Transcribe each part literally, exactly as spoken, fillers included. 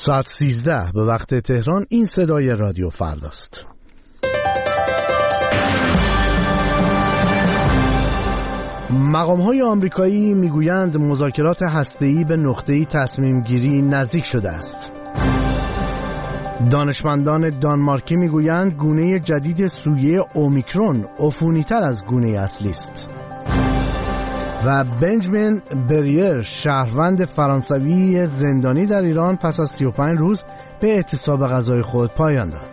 ساعت سیزده به وقت تهران. این صدای رادیو فرداست. مقام‌های آمریکایی میگویند مذاکرات هسته‌ای به نقطه‌ای تصمیم گیری نزدیک شده است. دانشمندان دانمارکی میگویند گونه جدید سویه اومیکرون عفونی‌تر از گونه اصلی است. و بنجامین بریر، شهروند فرانسوی زندانی در ایران، پس از سی و پنج روز به اعتصاب غذای خود پایان داد.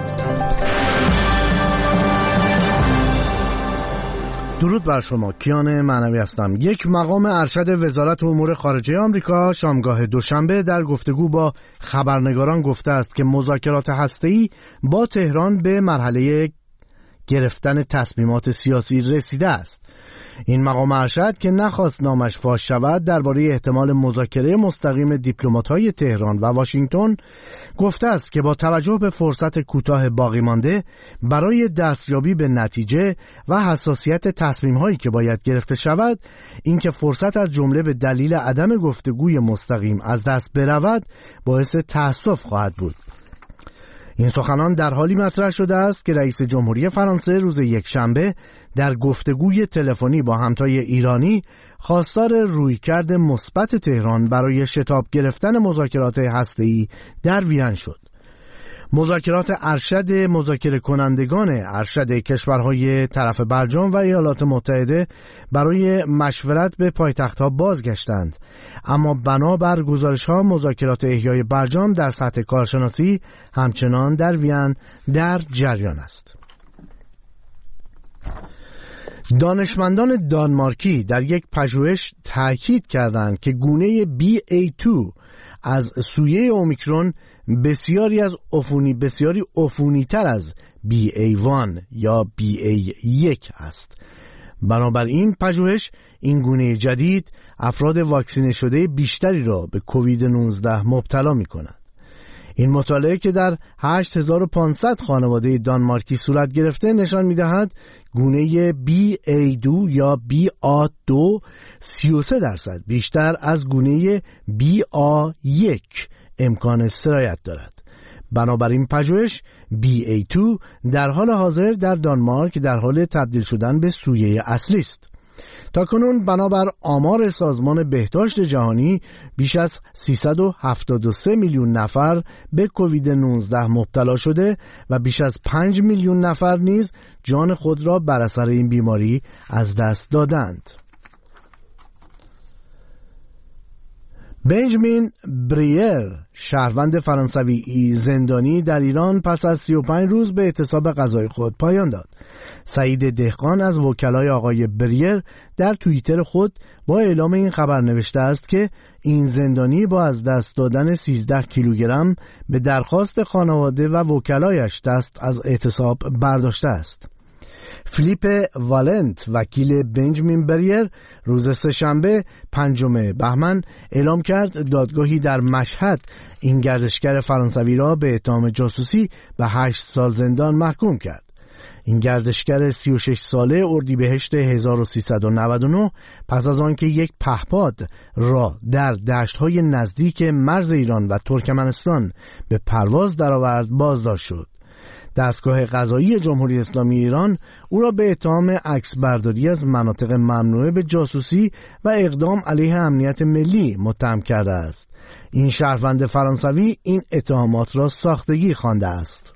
درود بر شما، کیان معنوی هستم. یک مقام ارشد وزارت امور خارجه آمریکا شامگاه دوشنبه در گفتگو با خبرنگاران گفته است که مذاکرات هسته‌ای با تهران به مرحله گرفتن تصمیمات سیاسی رسیده است. این مقام ارشد که نخواست نامش فاش شود درباره احتمال مذاکره مستقیم دیپلمات‌های تهران و واشنگتن گفته است که با توجه به فرصت کوتاه باقی مانده برای دستیابی به نتیجه و حساسیت تصمیم‌هایی که باید گرفته شود، اینکه فرصت از جمله به دلیل عدم گفتگوی مستقیم از دست برود باعث تأسف خواهد بود. این سخنان در حالی مطرح شده است که رئیس جمهوری فرانسه روز یکشنبه در گفتگوی تلفنی با همتای ایرانی خواستار رویکرد مثبت تهران برای شتاب گرفتن مذاکرات هسته‌ای در وین شد. مذاکرات ارشد مذاکره کنندگان ارشد کشورهای طرف برجام و ایالات متحده برای مشورت به پایتخت‌ها بازگشتند، اما بنابر گزارش‌ها مذاکرات احیای برجام در سطح کارشناسی همچنان در وین در جریان است. دانشمندان دانمارکی در یک پژوهش تاکید کردند که گونه بی ای دو از سویه اومیکرون بسیاری از عفونی بسیاری عفونی‌تر از بی ای یک یا بی ای یک است. بنابراین پژوهش این گونه جدید افراد واکسینه شده بیشتری را به کووید نوزده مبتلا می‌کند. این مطالعه که در هشت هزار و پانصد خانواده دانمارکی صورت گرفته نشان می‌دهد گونه بی ای دو یا بی ای دو سی و سه درصد بیشتر از گونه بی ای یک امکان سرایت دارد. بنابراین پژوهش بی ای دو در حال حاضر در دانمارک در حال تبدیل شدن به سویه اصلی است. تاکنون بنابر آمار سازمان بهداشت جهانی بیش از سیصد و هفتاد و سه میلیون نفر به کووید نوزده مبتلا شده و بیش از پنج میلیون نفر نیز جان خود را بر اثر این بیماری از دست دادند. بنجامین بریر، شهروند فرانسوی زندانی در ایران، پس از سی و پنج روز به اعتصاب غذای خود پایان داد. سعید دهقان از وکلای آقای بریر در توییتر خود با اعلام این خبر نوشته است که این زندانی با از دست دادن سیزده کیلوگرم به درخواست خانواده و وکلایش دست از اعتصاب برداشته است. فیلیپ والنت، وکیل بنجامین بریر، روز سه‌شنبه پنجم بهمن اعلام کرد دادگاهی در مشهد این گردشگر فرانسوی را به اتهام جاسوسی به هشت سال زندان محکوم کرد. این گردشگر سی و شش ساله اردیبهشت هزار و سیصد و نود و نه پس از آنکه یک پهپاد را در دشت‌های نزدیک مرز ایران و ترکمنستان به پرواز درآورد بازداشت شد. دستگاه قضایی جمهوری اسلامی ایران او را به اتهام عکس برداری از مناطق ممنوعه به جاسوسی و اقدام علیه امنیت ملی متهم کرده است. این شهروند فرانسوی این اتهامات را ساختگی خوانده است.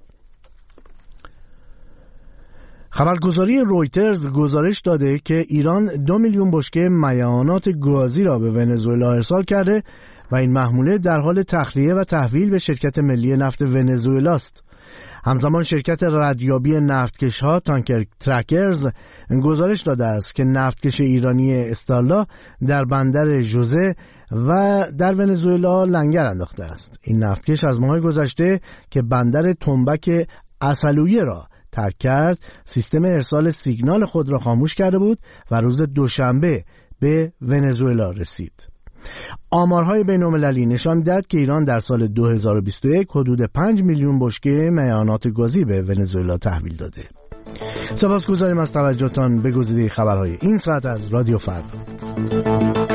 خبرگزاری رویترز گزارش داده که ایران دو میلیون بشکه میعانات گازی را به ونزوئلا ارسال کرده و این محموله در حال تخلیه و تحویل به شرکت ملی نفت ونزوئلا است. همزمان شرکت ردیابی نفتکش‌ها تانکر ترکرز گزارش داده است که نفتکش ایرانی استارلا در بندر ژوزه و در ونزوئلا لنگر انداخته است. این نفتکش از ماه گذشته که بندر تنبک اصلویه را ترک کرد، سیستم ارسال سیگنال خود را خاموش کرده بود و روز دوشنبه به ونزوئلا رسید. آمارهای بین‌المللی نشان داد که ایران در سال دو هزار و بیست و یک حدود پنج میلیون بشکه میعانات گازی به ونزوئلا تحویل داده. سپاسگزاریم از توجهتان به گزیده خبرهای این ساعت از رادیو فردا.